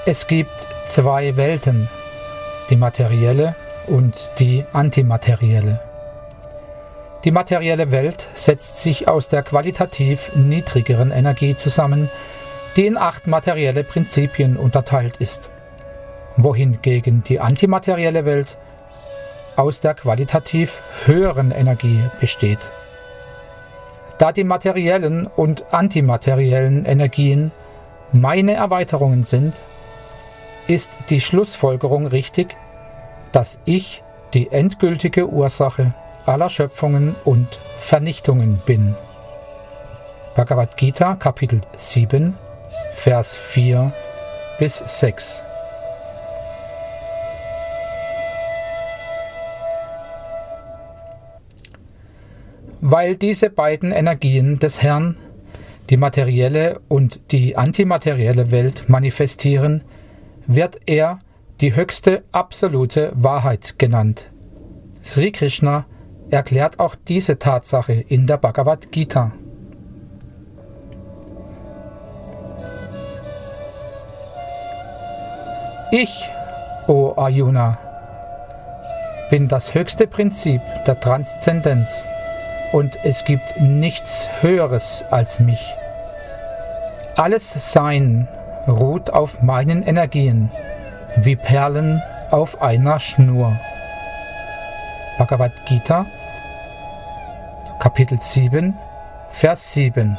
Es gibt zwei Welten, die materielle und die antimaterielle. Die materielle Welt setzt sich aus der qualitativ niedrigeren Energie zusammen, die in 8 materielle Prinzipien unterteilt ist, wohingegen die antimaterielle Welt aus der qualitativ höheren Energie besteht. Da die materiellen und antimateriellen Energien meine Erweiterungen sind, ist die Schlussfolgerung richtig, dass ich die endgültige Ursache aller Schöpfungen und Vernichtungen bin. Bhagavad Gita, Kapitel 7, Vers 4 bis 6. Weil diese beiden Energien des Herrn, die materielle und die antimaterielle Welt, manifestieren, wird er die höchste absolute Wahrheit genannt. Sri Krishna erklärt auch diese Tatsache in der Bhagavad Gita. Ich, o Arjuna, bin das höchste Prinzip der Transzendenz und es gibt nichts Höheres als mich. Alles Sein ruht auf meinen Energien, wie Perlen auf einer Schnur. Bhagavad Gita, Kapitel 7, Vers 7.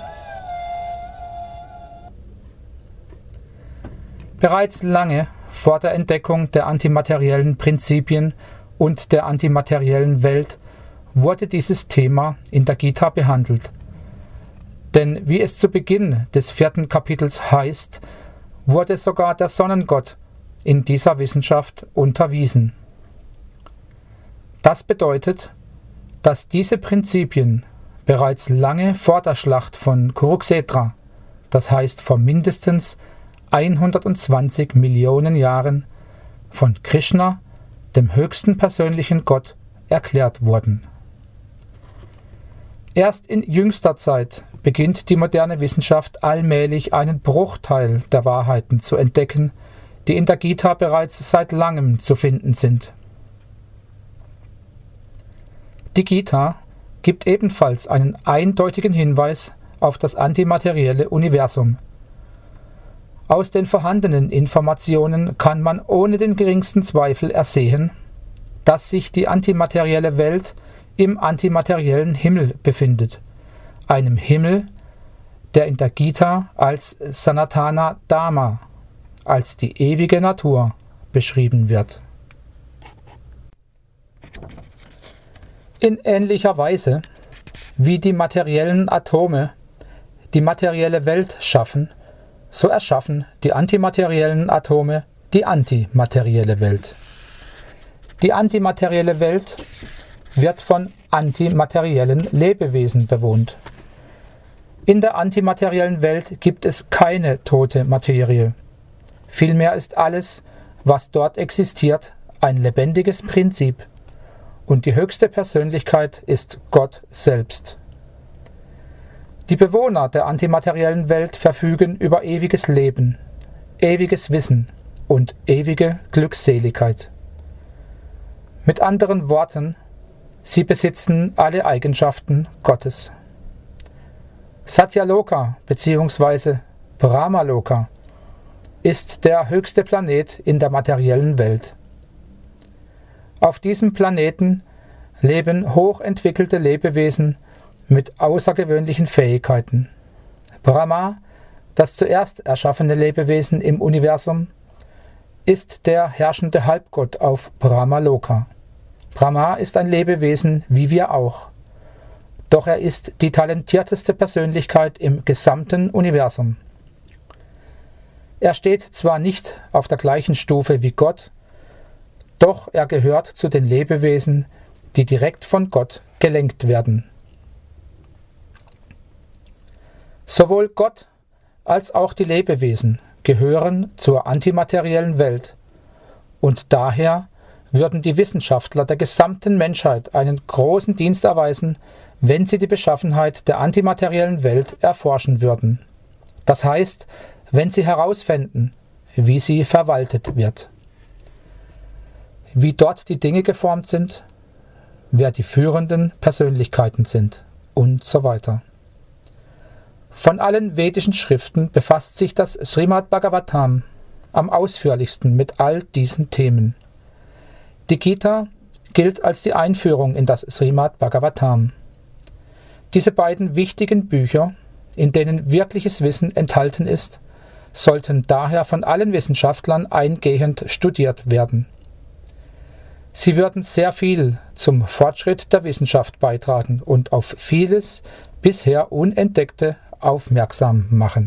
Bereits lange vor der Entdeckung der antimateriellen Prinzipien und der antimateriellen Welt wurde dieses Thema in der Gita behandelt. Denn wie es zu Beginn des 4. Kapitels heißt, wurde sogar der Sonnengott in dieser Wissenschaft unterwiesen. Das bedeutet, dass diese Prinzipien bereits lange vor der Schlacht von Kurukshetra, das heißt vor mindestens 120 Millionen Jahren, von Krishna, dem höchsten persönlichen Gott, erklärt wurden. Erst in jüngster Zeit beginnt die moderne Wissenschaft allmählich einen Bruchteil der Wahrheiten zu entdecken, die in der Gita bereits seit langem zu finden sind. Die Gita gibt ebenfalls einen eindeutigen Hinweis auf das antimaterielle Universum. Aus den vorhandenen Informationen kann man ohne den geringsten Zweifel ersehen, dass sich die antimaterielle Welt im antimateriellen Himmel befindet, einem Himmel, der in der Gita als Sanatana Dharma, als die ewige Natur, beschrieben wird. In ähnlicher Weise, wie die materiellen Atome die materielle Welt schaffen, so erschaffen die antimateriellen Atome die antimaterielle Welt. Die antimaterielle Welt wird von antimateriellen Lebewesen bewohnt. In der antimateriellen Welt gibt es keine tote Materie. Vielmehr ist alles, was dort existiert, ein lebendiges Prinzip. Und die höchste Persönlichkeit ist Gott selbst. Die Bewohner der antimateriellen Welt verfügen über ewiges Leben, ewiges Wissen und ewige Glückseligkeit. Mit anderen Worten, sie besitzen alle Eigenschaften Gottes. Satyaloka bzw. Brahmaloka ist der höchste Planet in der materiellen Welt. Auf diesem Planeten leben hochentwickelte Lebewesen mit außergewöhnlichen Fähigkeiten. Brahma, das zuerst erschaffene Lebewesen im Universum, ist der herrschende Halbgott auf Brahmaloka. Brahma ist ein Lebewesen wie wir auch. Doch er ist die talentierteste Persönlichkeit im gesamten Universum. Er steht zwar nicht auf der gleichen Stufe wie Gott, doch er gehört zu den Lebewesen, die direkt von Gott gelenkt werden. Sowohl Gott als auch die Lebewesen gehören zur antimateriellen Welt und daher würden die Wissenschaftler der gesamten Menschheit einen großen Dienst erweisen, wenn sie die Beschaffenheit der antimateriellen Welt erforschen würden. Das heißt, wenn sie herausfänden, wie sie verwaltet wird. Wie dort die Dinge geformt sind, wer die führenden Persönlichkeiten sind und so weiter. Von allen vedischen Schriften befasst sich das Srimad Bhagavatam am ausführlichsten mit all diesen Themen. Die Gita gilt als die Einführung in das Srimad Bhagavatam. Diese beiden wichtigen Bücher, in denen wirkliches Wissen enthalten ist, sollten daher von allen Wissenschaftlern eingehend studiert werden. Sie würden sehr viel zum Fortschritt der Wissenschaft beitragen und auf vieles bisher Unentdeckte aufmerksam machen.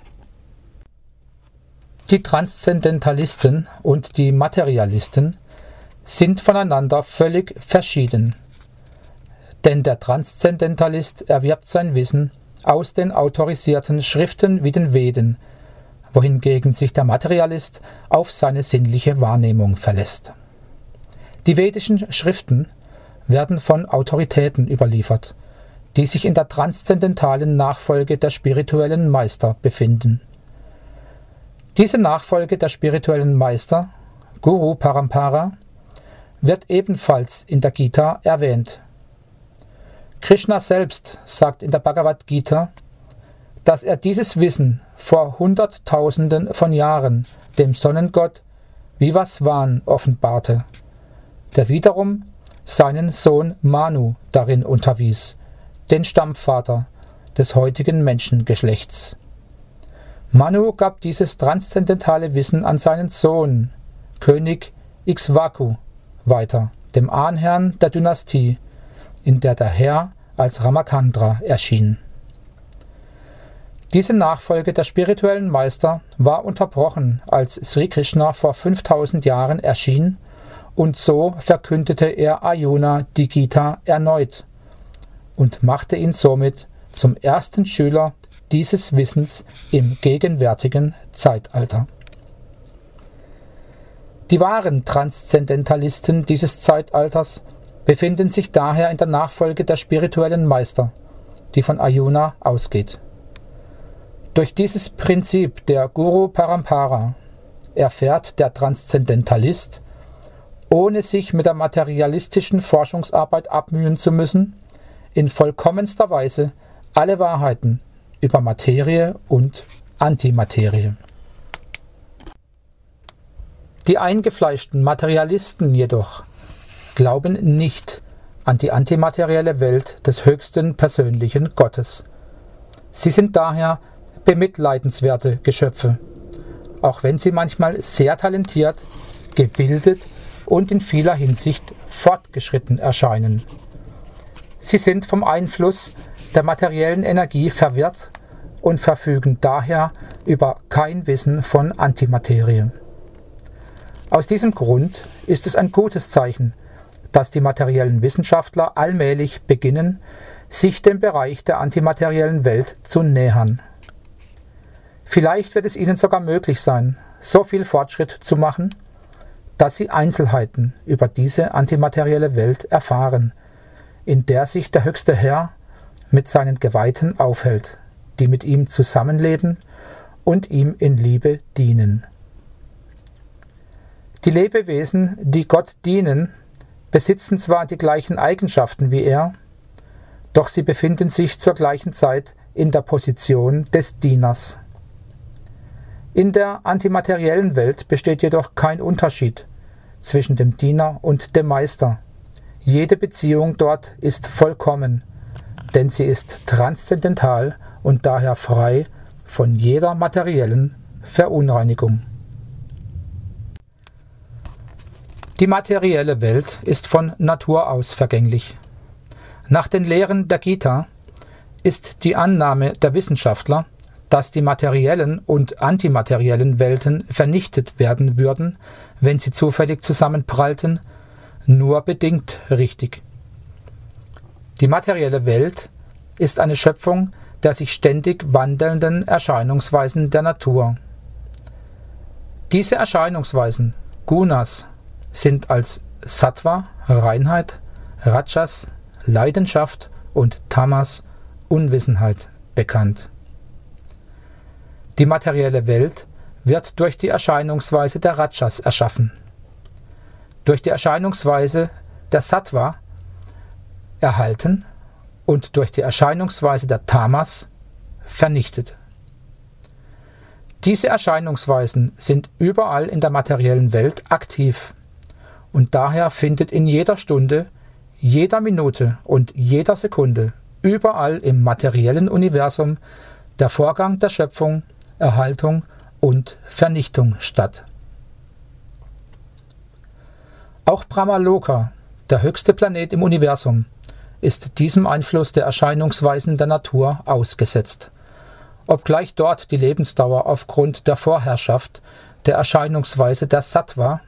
Die Transzendentalisten und die Materialisten sind voneinander völlig verschieden. Denn der Transzendentalist erwirbt sein Wissen aus den autorisierten Schriften wie den Veden, wohingegen sich der Materialist auf seine sinnliche Wahrnehmung verlässt. Die vedischen Schriften werden von Autoritäten überliefert, die sich in der transzendentalen Nachfolge der spirituellen Meister befinden. Diese Nachfolge der spirituellen Meister, Guru Parampara, wird ebenfalls in der Gita erwähnt. Krishna selbst sagt in der Bhagavad Gita, dass er dieses Wissen vor Hunderttausenden von Jahren dem Sonnengott Vivasvan offenbarte, der wiederum seinen Sohn Manu darin unterwies, den Stammvater des heutigen Menschengeschlechts. Manu gab dieses transzendentale Wissen an seinen Sohn, König Ikshvaku, weiter, dem Ahnherrn der Dynastie, in der der Herr als Ramacandra erschien. Diese Nachfolge der spirituellen Meister war unterbrochen, als Sri Krishna vor 5000 Jahren erschien, und so verkündete er Arjuna die Gita erneut und machte ihn somit zum ersten Schüler dieses Wissens im gegenwärtigen Zeitalter. Die wahren Transzendentalisten dieses Zeitalters befinden sich daher in der Nachfolge der spirituellen Meister, die von Arjuna ausgeht. Durch dieses Prinzip der Guru Parampara erfährt der Transzendentalist, ohne sich mit der materialistischen Forschungsarbeit abmühen zu müssen, in vollkommenster Weise alle Wahrheiten über Materie und Antimaterie. Die eingefleischten Materialisten jedoch glauben nicht an die antimaterielle Welt des höchsten persönlichen Gottes. Sie sind daher bemitleidenswerte Geschöpfe, auch wenn sie manchmal sehr talentiert, gebildet und in vieler Hinsicht fortgeschritten erscheinen. Sie sind vom Einfluss der materiellen Energie verwirrt und verfügen daher über kein Wissen von Antimaterie. Aus diesem Grund ist es ein gutes Zeichen, dass die materiellen Wissenschaftler allmählich beginnen, sich dem Bereich der antimateriellen Welt zu nähern. Vielleicht wird es ihnen sogar möglich sein, so viel Fortschritt zu machen, dass sie Einzelheiten über diese antimaterielle Welt erfahren, in der sich der höchste Herr mit seinen Geweihten aufhält, die mit ihm zusammenleben und ihm in Liebe dienen. Die Lebewesen, die Gott dienen, besitzen zwar die gleichen Eigenschaften wie er, doch sie befinden sich zur gleichen Zeit in der Position des Dieners. In der antimateriellen Welt besteht jedoch kein Unterschied zwischen dem Diener und dem Meister. Jede Beziehung dort ist vollkommen, denn sie ist transzendental und daher frei von jeder materiellen Verunreinigung. Die materielle Welt ist von Natur aus vergänglich. Nach den Lehren der Gita ist die Annahme der Wissenschaftler, dass die materiellen und antimateriellen Welten vernichtet werden würden, wenn sie zufällig zusammenprallten, nur bedingt richtig. Die materielle Welt ist eine Schöpfung der sich ständig wandelnden Erscheinungsweisen der Natur. Diese Erscheinungsweisen, Gunas, sind als Sattva, Reinheit, Rajas, Leidenschaft und Tamas, Unwissenheit bekannt. Die materielle Welt wird durch die Erscheinungsweise der Rajas erschaffen, durch die Erscheinungsweise der Sattva erhalten und durch die Erscheinungsweise der Tamas vernichtet. Diese Erscheinungsweisen sind überall in der materiellen Welt aktiv und daher findet in jeder Stunde, jeder Minute und jeder Sekunde überall im materiellen Universum der Vorgang der Schöpfung, Erhaltung und Vernichtung statt. Auch Brahmaloka, der höchste Planet im Universum, ist diesem Einfluss der Erscheinungsweisen der Natur ausgesetzt, obgleich dort die Lebensdauer aufgrund der Vorherrschaft der Erscheinungsweise der Sattva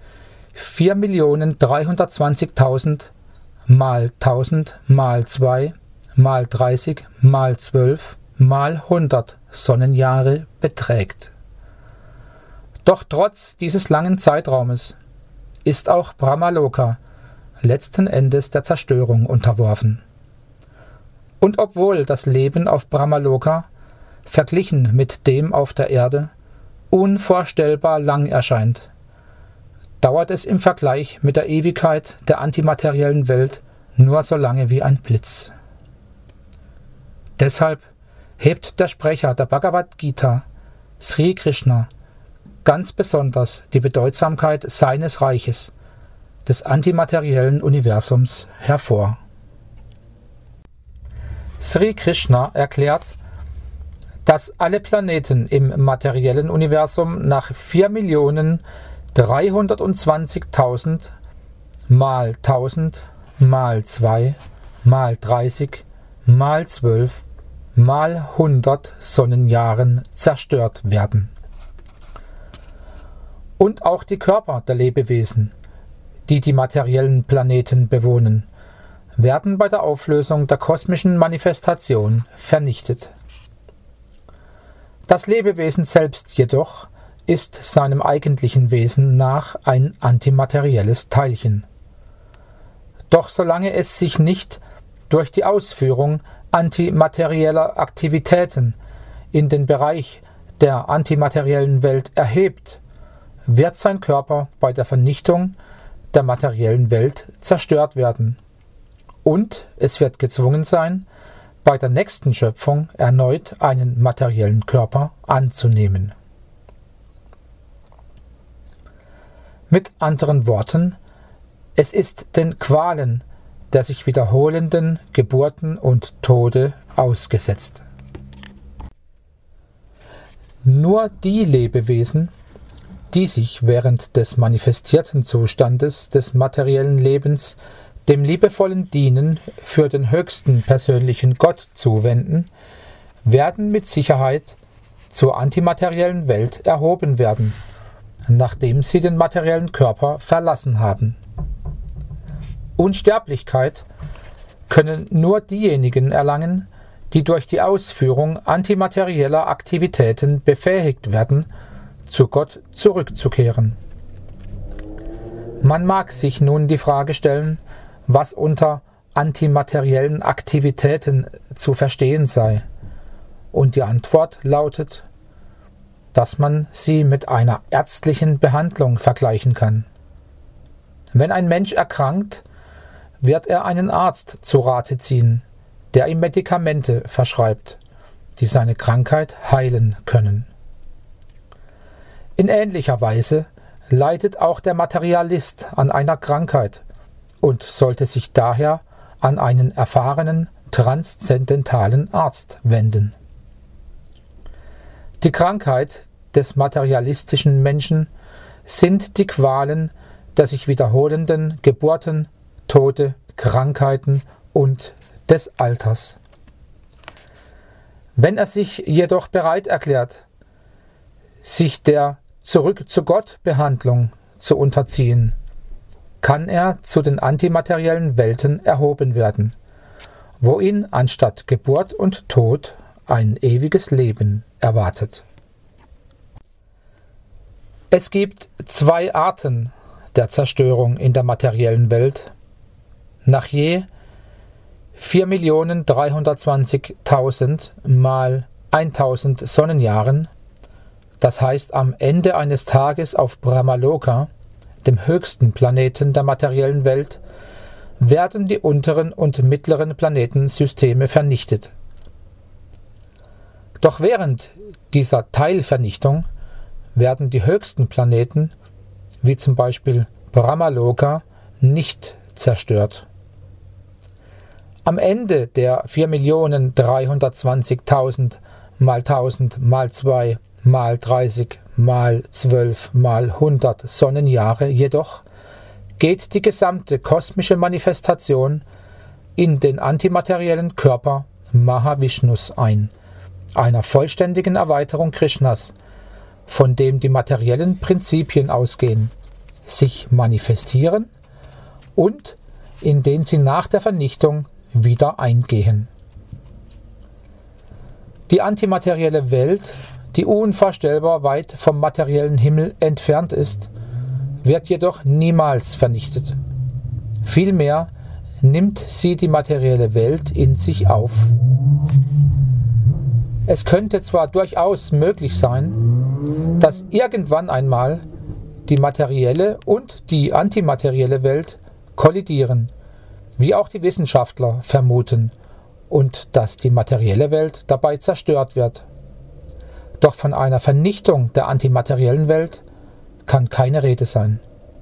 4.320.000 mal 1000 mal 2 mal 30 mal 12 mal 100 Sonnenjahre beträgt. Doch trotz dieses langen Zeitraumes ist auch Brahmaloka letzten Endes der Zerstörung unterworfen. Und obwohl das Leben auf Brahmaloka verglichen mit dem auf der Erde unvorstellbar lang erscheint, dauert es im Vergleich mit der Ewigkeit der antimateriellen Welt nur so lange wie ein Blitz. Deshalb hebt der Sprecher der Bhagavad Gita, Sri Krishna, ganz besonders die Bedeutsamkeit seines Reiches, des antimateriellen Universums, hervor. Sri Krishna erklärt, dass alle Planeten im materiellen Universum nach 4.320.000 mal 1000 mal 2 mal 30 mal 12 mal 100 Sonnenjahren zerstört werden. Und auch die Körper der Lebewesen, die die materiellen Planeten bewohnen, werden bei der Auflösung der kosmischen Manifestation vernichtet. Das Lebewesen selbst jedoch ist seinem eigentlichen Wesen nach ein antimaterielles Teilchen. Doch solange es sich nicht durch die Ausführung antimaterieller Aktivitäten in den Bereich der antimateriellen Welt erhebt, wird sein Körper bei der Vernichtung der materiellen Welt zerstört werden. Und es wird gezwungen sein, bei der nächsten Schöpfung erneut einen materiellen Körper anzunehmen. Mit anderen Worten, es ist den Qualen der sich wiederholenden Geburten und Tode ausgesetzt. Nur die Lebewesen, die sich während des manifestierten Zustandes des materiellen Lebens dem liebevollen Dienen für den höchsten persönlichen Gott zuwenden, werden mit Sicherheit zur antimateriellen Welt erhoben werden, nachdem sie den materiellen Körper verlassen haben. Unsterblichkeit können nur diejenigen erlangen, die durch die Ausführung antimaterieller Aktivitäten befähigt werden, zu Gott zurückzukehren. Man mag sich nun die Frage stellen, was unter antimateriellen Aktivitäten zu verstehen sei. Und die Antwort lautet, dass man sie mit einer ärztlichen Behandlung vergleichen kann. Wenn ein Mensch erkrankt, wird er einen Arzt zu Rate ziehen, der ihm Medikamente verschreibt, die seine Krankheit heilen können. In ähnlicher Weise leidet auch der Materialist an einer Krankheit und sollte sich daher an einen erfahrenen, transzendentalen Arzt wenden. Die Krankheit des materialistischen Menschen sind die Qualen der sich wiederholenden Geburten, Tode, Krankheiten und des Alters. Wenn er sich jedoch bereit erklärt, sich der Zurück-zu-Gott-Behandlung zu unterziehen, kann er zu den antimateriellen Welten erhoben werden, wo ihn anstatt Geburt und Tod ein ewiges Leben erwartet. Es gibt zwei Arten der Zerstörung in der materiellen Welt. Nach je 4.320.000 mal 1000 Sonnenjahren, das heißt am Ende eines Tages auf Brahmaloka, dem höchsten Planeten der materiellen Welt, werden die unteren und mittleren Planetensysteme vernichtet. Doch während dieser Teilvernichtung werden die höchsten Planeten, wie zum Beispiel Brahmaloka, nicht zerstört. Am Ende der 4.320.000 mal 1000 mal 2 mal 30 mal 12 mal 100 Sonnenjahre jedoch geht die gesamte kosmische Manifestation in den antimateriellen Körper Mahavishnus ein, einer vollständigen Erweiterung Krishnas, von dem die materiellen Prinzipien ausgehen, sich manifestieren und in den sie nach der Vernichtung wieder eingehen. Die antimaterielle Welt, die unvorstellbar weit vom materiellen Himmel entfernt ist, wird jedoch niemals vernichtet. Vielmehr nimmt sie die materielle Welt in sich auf. Es könnte zwar durchaus möglich sein, dass irgendwann einmal die materielle und die antimaterielle Welt kollidieren, wie auch die Wissenschaftler vermuten, und dass die materielle Welt dabei zerstört wird. Doch von einer Vernichtung der antimateriellen Welt kann keine Rede sein.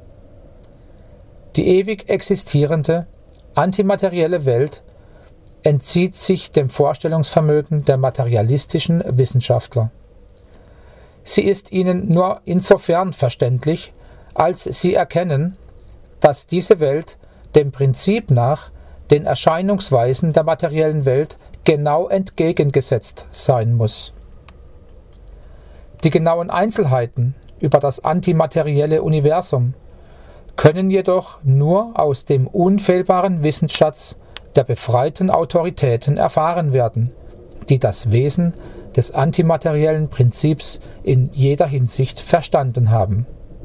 Die ewig existierende antimaterielle Welt entzieht sich dem Vorstellungsvermögen der materialistischen Wissenschaftler. Sie ist ihnen nur insofern verständlich, als sie erkennen, dass diese Welt dem Prinzip nach den Erscheinungsweisen der materiellen Welt genau entgegengesetzt sein muss. Die genauen Einzelheiten über das antimaterielle Universum können jedoch nur aus dem unfehlbaren Wissensschatz der befreiten Autoritäten erfahren werden, die das Wesen des antimateriellen Prinzips in jeder Hinsicht verstanden haben.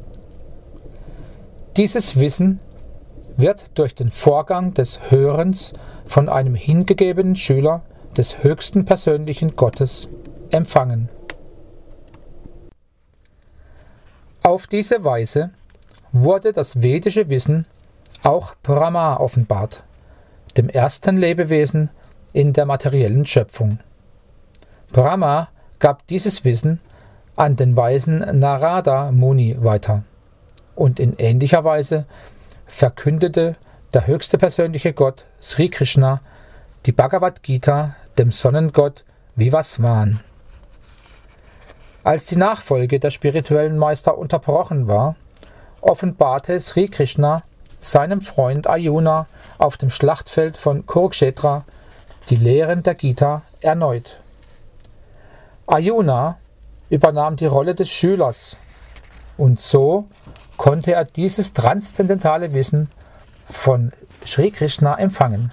Dieses Wissen wird durch den Vorgang des Hörens von einem hingegebenen Schüler des höchsten persönlichen Gottes empfangen. Auf diese Weise wurde das vedische Wissen auch Brahma offenbart, dem ersten Lebewesen in der materiellen Schöpfung. Brahma gab dieses Wissen an den weisen Narada Muni weiter, und in ähnlicher Weise verkündete der höchste persönliche Gott Sri Krishna die Bhagavad Gita dem Sonnengott Vivasvan. Als die Nachfolge der spirituellen Meister unterbrochen war, offenbarte Sri Krishna seinem Freund Arjuna auf dem Schlachtfeld von Kurukshetra die Lehren der Gita erneut. Arjuna übernahm die Rolle des Schülers, und so konnte er dieses transzendentale Wissen von Sri Krishna empfangen.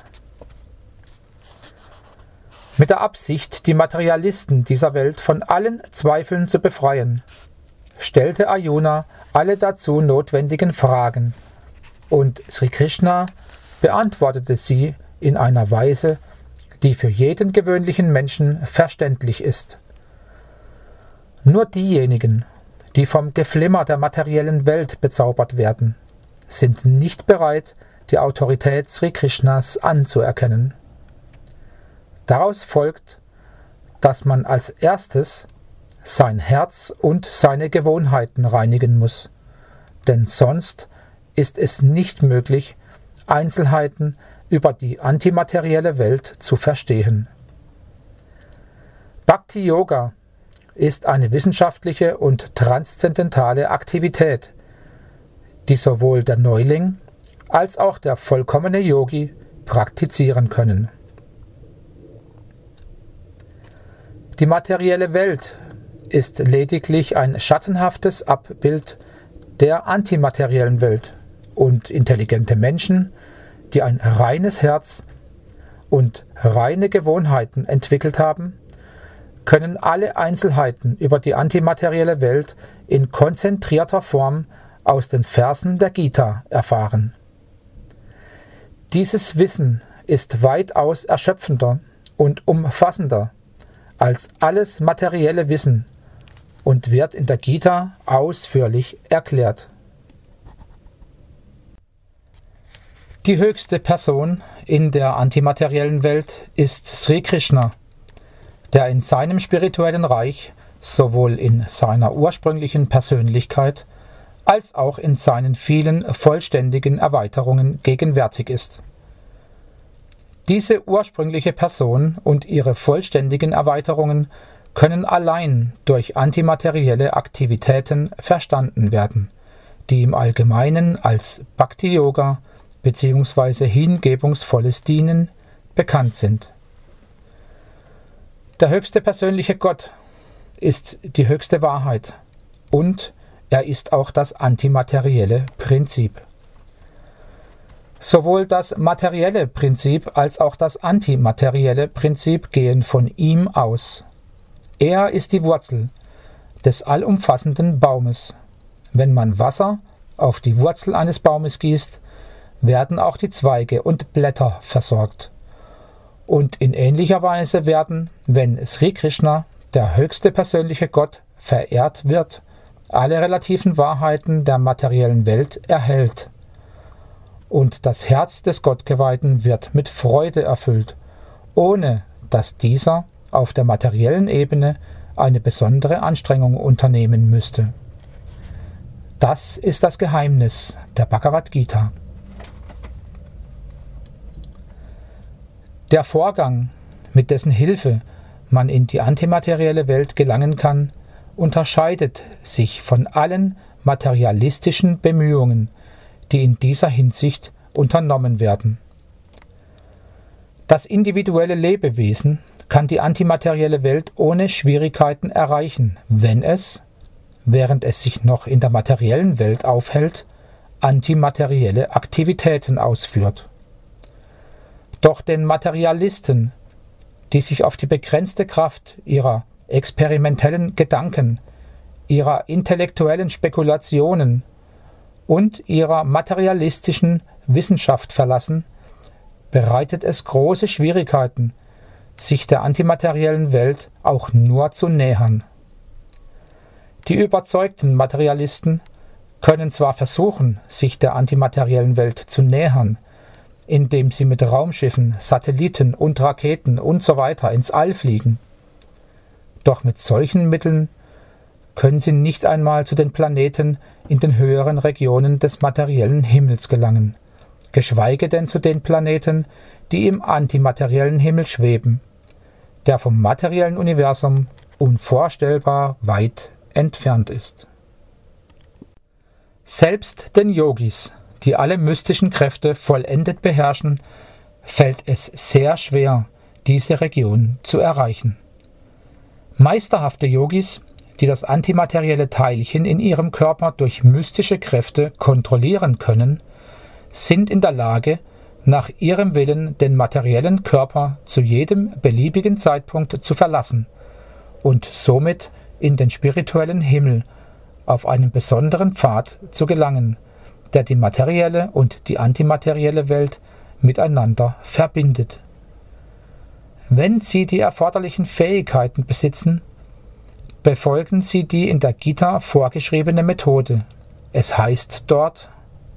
Mit der Absicht, die Materialisten dieser Welt von allen Zweifeln zu befreien, stellte Arjuna alle dazu notwendigen Fragen, und Sri Krishna beantwortete sie in einer Weise, die für jeden gewöhnlichen Menschen verständlich ist. Nur diejenigen, die vom Geflimmer der materiellen Welt bezaubert werden, sind nicht bereit, die Autorität Sri Krishnas anzuerkennen. Daraus folgt, dass man als erstes sein Herz und seine Gewohnheiten reinigen muss, denn sonst ist es nicht möglich, Einzelheiten über die antimaterielle Welt zu verstehen. Bhakti Yoga ist eine wissenschaftliche und transzendentale Aktivität, die sowohl der Neuling als auch der vollkommene Yogi praktizieren können. Die materielle Welt ist lediglich ein schattenhaftes Abbild der antimateriellen Welt, und intelligente Menschen, die ein reines Herz und reine Gewohnheiten entwickelt haben, können alle Einzelheiten über die antimaterielle Welt in konzentrierter Form aus den Versen der Gita erfahren. Dieses Wissen ist weitaus erschöpfender und umfassender als alles materielle Wissen und wird in der Gita ausführlich erklärt. Die höchste Person in der antimateriellen Welt ist Sri Krishna, der in seinem spirituellen Reich sowohl in seiner ursprünglichen Persönlichkeit als auch in seinen vielen vollständigen Erweiterungen gegenwärtig ist. Diese ursprüngliche Person und ihre vollständigen Erweiterungen können allein durch antimaterielle Aktivitäten verstanden werden, die im Allgemeinen als Bhakti-Yoga bzw. hingebungsvolles Dienen bekannt sind. Der höchste persönliche Gott ist die höchste Wahrheit und er ist auch das antimaterielle Prinzip. Sowohl das materielle Prinzip als auch das antimaterielle Prinzip gehen von ihm aus. Er ist die Wurzel des allumfassenden Baumes. Wenn man Wasser auf die Wurzel eines Baumes gießt, werden auch die Zweige und Blätter versorgt. Und in ähnlicher Weise werden, wenn Sri Krishna, der höchste persönliche Gott, verehrt wird, alle relativen Wahrheiten der materiellen Welt erhellt. Und das Herz des Gottgeweihten wird mit Freude erfüllt, ohne dass dieser auf der materiellen Ebene eine besondere Anstrengung unternehmen müsste. Das ist das Geheimnis der Bhagavad Gita. Der Vorgang, mit dessen Hilfe man in die antimaterielle Welt gelangen kann, unterscheidet sich von allen materialistischen Bemühungen, die in dieser Hinsicht unternommen werden. Das individuelle Lebewesen kann die antimaterielle Welt ohne Schwierigkeiten erreichen, wenn es, während es sich noch in der materiellen Welt aufhält, antimaterielle Aktivitäten ausführt. Doch den Materialisten, die sich auf die begrenzte Kraft ihrer experimentellen Gedanken, ihrer intellektuellen Spekulationen und ihrer materialistischen Wissenschaft verlassen, bereitet es große Schwierigkeiten, sich der antimateriellen Welt auch nur zu nähern. Die überzeugten Materialisten können zwar versuchen, sich der antimateriellen Welt zu nähern, indem sie mit Raumschiffen, Satelliten und Raketen usw. ins All fliegen. Doch mit solchen Mitteln können sie nicht einmal zu den Planeten in den höheren Regionen des materiellen Himmels gelangen, geschweige denn zu den Planeten, die im antimateriellen Himmel schweben, der vom materiellen Universum unvorstellbar weit entfernt ist. Selbst den Yogis, die alle mystischen Kräfte vollendet beherrschen, fällt es sehr schwer, diese Region zu erreichen. Meisterhafte Yogis, die das antimaterielle Teilchen in ihrem Körper durch mystische Kräfte kontrollieren können, sind in der Lage, nach ihrem Willen den materiellen Körper zu jedem beliebigen Zeitpunkt zu verlassen und somit in den spirituellen Himmel auf einem besonderen Pfad zu gelangen, der die materielle und die antimaterielle Welt miteinander verbindet. Wenn sie die erforderlichen Fähigkeiten besitzen, befolgen sie die in der Gita vorgeschriebene Methode. Es heißt dort: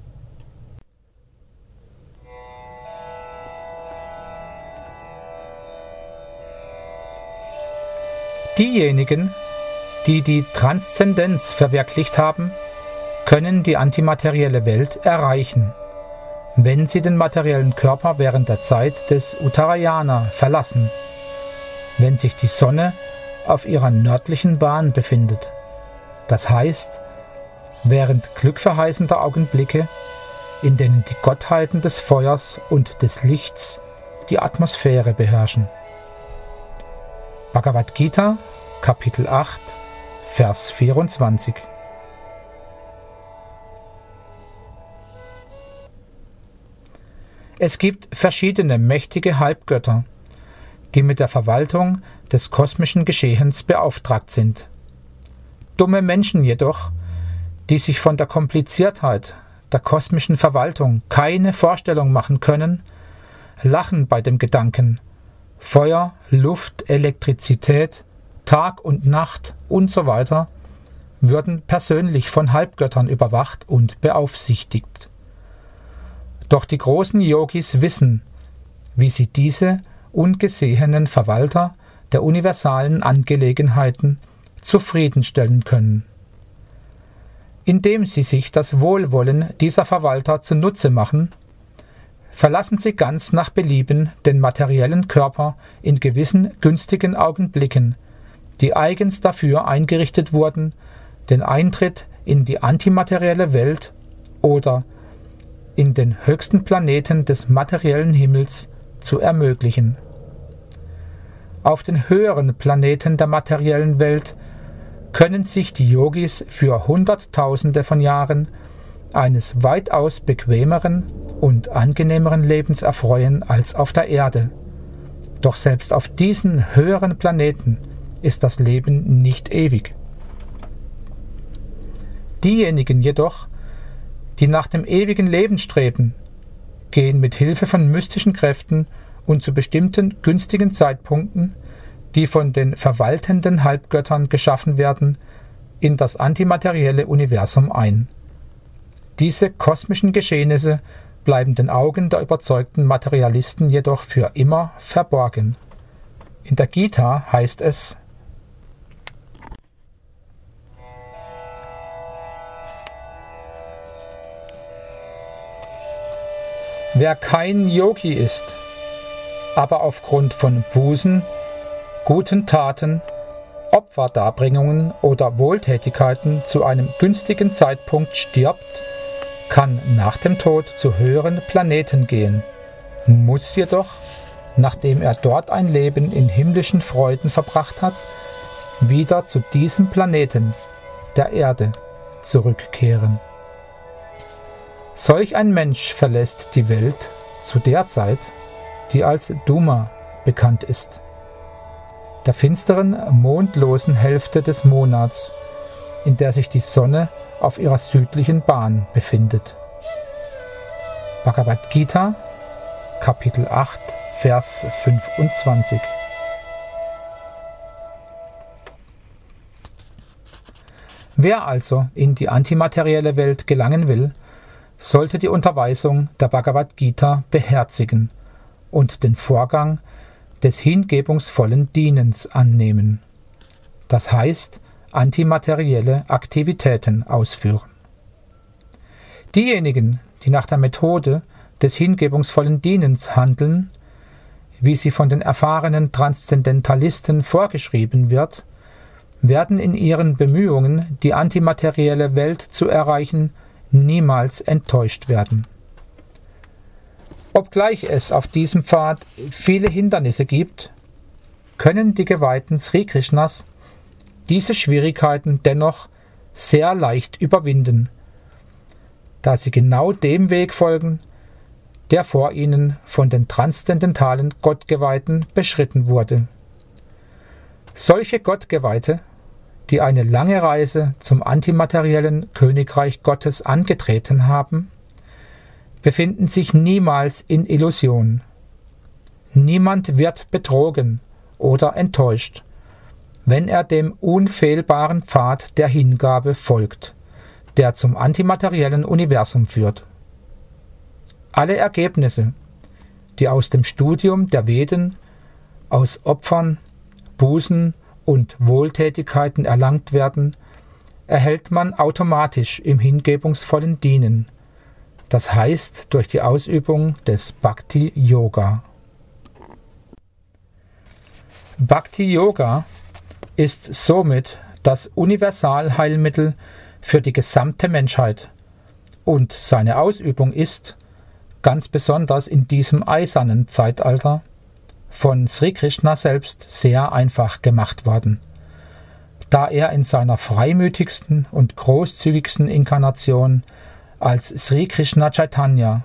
Diejenigen, die die Transzendenz verwirklicht haben, können die antimaterielle Welt erreichen, wenn sie den materiellen Körper während der Zeit des Uttarayana verlassen, wenn sich die Sonne auf ihrer nördlichen Bahn befindet. Das heißt, während glückverheißender Augenblicke, in denen die Gottheiten des Feuers und des Lichts die Atmosphäre beherrschen. Bhagavad Gita, Kapitel 8, Vers 24. Es gibt verschiedene mächtige Halbgötter, die mit der Verwaltung des kosmischen Geschehens beauftragt sind. Dumme Menschen jedoch, die sich von der Kompliziertheit der kosmischen Verwaltung keine Vorstellung machen können, lachen bei dem Gedanken, Feuer, Luft, Elektrizität, Tag und Nacht usw. würden persönlich von Halbgöttern überwacht und beaufsichtigt. Doch die großen Yogis wissen, wie sie diese ungesehenen Verwalter der universalen Angelegenheiten zufriedenstellen können. Indem sie sich das Wohlwollen dieser Verwalter zunutze machen, verlassen sie ganz nach Belieben den materiellen Körper in gewissen günstigen Augenblicken, die eigens dafür eingerichtet wurden, den Eintritt in die antimaterielle Welt oder in den höchsten Planeten des materiellen Himmels zu ermöglichen. Auf den höheren Planeten der materiellen Welt können sich die Yogis für Hunderttausende von Jahren eines weitaus bequemeren und angenehmeren Lebens erfreuen als auf der Erde. Doch selbst auf diesen höheren Planeten ist das Leben nicht ewig. Diejenigen jedoch, die nach dem ewigen Leben streben, gehen mit Hilfe von mystischen Kräften und zu bestimmten günstigen Zeitpunkten, die von den verwaltenden Halbgöttern geschaffen werden, in das antimaterielle Universum ein. Diese kosmischen Geschehnisse bleiben den Augen der überzeugten Materialisten jedoch für immer verborgen. In der Gita heißt es: Wer kein Yogi ist, aber aufgrund von Bußen, guten Taten, Opferdarbringungen oder Wohltätigkeiten zu einem günstigen Zeitpunkt stirbt, kann nach dem Tod zu höheren Planeten gehen, muss jedoch, nachdem er dort ein Leben in himmlischen Freuden verbracht hat, wieder zu diesem Planeten, der Erde, zurückkehren. Solch ein Mensch verlässt die Welt zu der Zeit, die als Duma bekannt ist, der finsteren, mondlosen Hälfte des Monats, in der sich die Sonne auf ihrer südlichen Bahn befindet. Bhagavad Gita, Kapitel 8, Vers 25. Wer also in die antimaterielle Welt gelangen will, sollte die Unterweisung der Bhagavad Gita beherzigen und den Vorgang des hingebungsvollen Dienens annehmen, das heißt antimaterielle Aktivitäten ausführen. Diejenigen, die nach der Methode des hingebungsvollen Dienens handeln, wie sie von den erfahrenen Transzendentalisten vorgeschrieben wird, werden in ihren Bemühungen, die antimaterielle Welt zu erreichen, niemals enttäuscht werden. Obgleich es auf diesem Pfad viele Hindernisse gibt, können die Geweihten Sri Krishnas diese Schwierigkeiten dennoch sehr leicht überwinden, da sie genau dem Weg folgen, der vor ihnen von den transzendentalen Gottgeweihten beschritten wurde. Solche Gottgeweihte, die eine lange Reise zum antimateriellen Königreich Gottes angetreten haben, befinden sich niemals in Illusion. Niemand wird betrogen oder enttäuscht, wenn er dem unfehlbaren Pfad der Hingabe folgt, der zum antimateriellen Universum führt. Alle Ergebnisse, die aus dem Studium der Veden, aus Opfern, Bußen und Wohltätigkeiten erlangt werden, erhält man automatisch im hingebungsvollen Dienen, das heißt durch die Ausübung des Bhakti Yoga. Bhakti Yoga ist somit das Universalheilmittel für die gesamte Menschheit und seine Ausübung ist, ganz besonders in diesem eisernen Zeitalter, von Sri Krishna selbst sehr einfach gemacht worden, da er in seiner freimütigsten und großzügigsten Inkarnation als Sri Krishna Chaitanya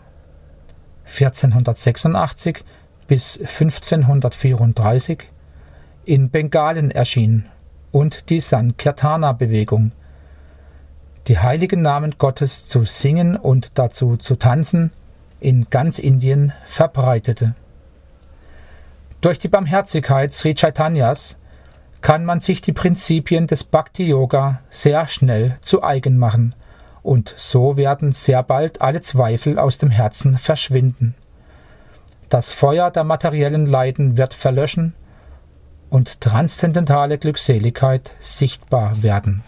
1486 bis 1534 in Bengalen erschien und die Sankirtana-Bewegung, die heiligen Namen Gottes zu singen und dazu zu tanzen, in ganz Indien verbreitete. Durch die Barmherzigkeit Sri Chaitanyas kann man sich die Prinzipien des Bhakti-Yoga sehr schnell zu eigen machen, und so werden sehr bald alle Zweifel aus dem Herzen verschwinden. Das Feuer der materiellen Leiden wird verlöschen und transzendentale Glückseligkeit sichtbar werden.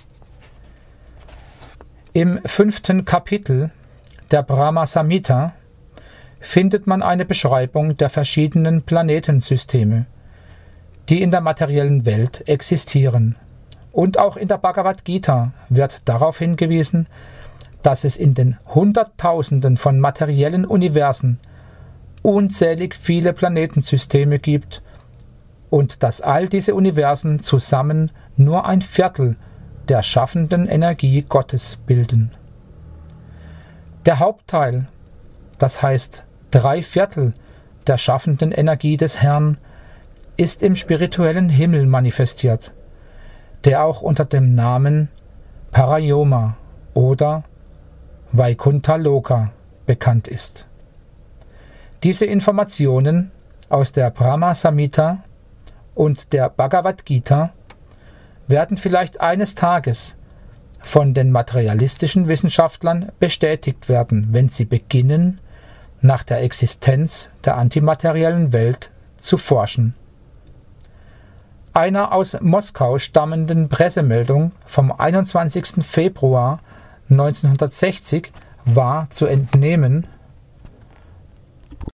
Im 5. Kapitel der Brahma Samhita findet man eine Beschreibung der verschiedenen Planetensysteme, die in der materiellen Welt existieren. Und auch in der Bhagavad Gita wird darauf hingewiesen, dass es in den Hunderttausenden von materiellen Universen unzählig viele Planetensysteme gibt und dass all diese Universen zusammen nur ein Viertel der schaffenden Energie Gottes bilden. Der Hauptteil, das heißt 3/4 der schaffenden Energie des Herrn, ist im spirituellen Himmel manifestiert, der auch unter dem Namen Parayoma oder Vaikuntha Loka bekannt ist. Diese Informationen aus der Brahma Samhita und der Bhagavad Gita werden vielleicht eines Tages von den materialistischen Wissenschaftlern bestätigt werden, wenn sie beginnen, nach der Existenz der antimateriellen Welt zu forschen. Einer aus Moskau stammenden Pressemeldung vom 21. Februar 1960 war zu entnehmen,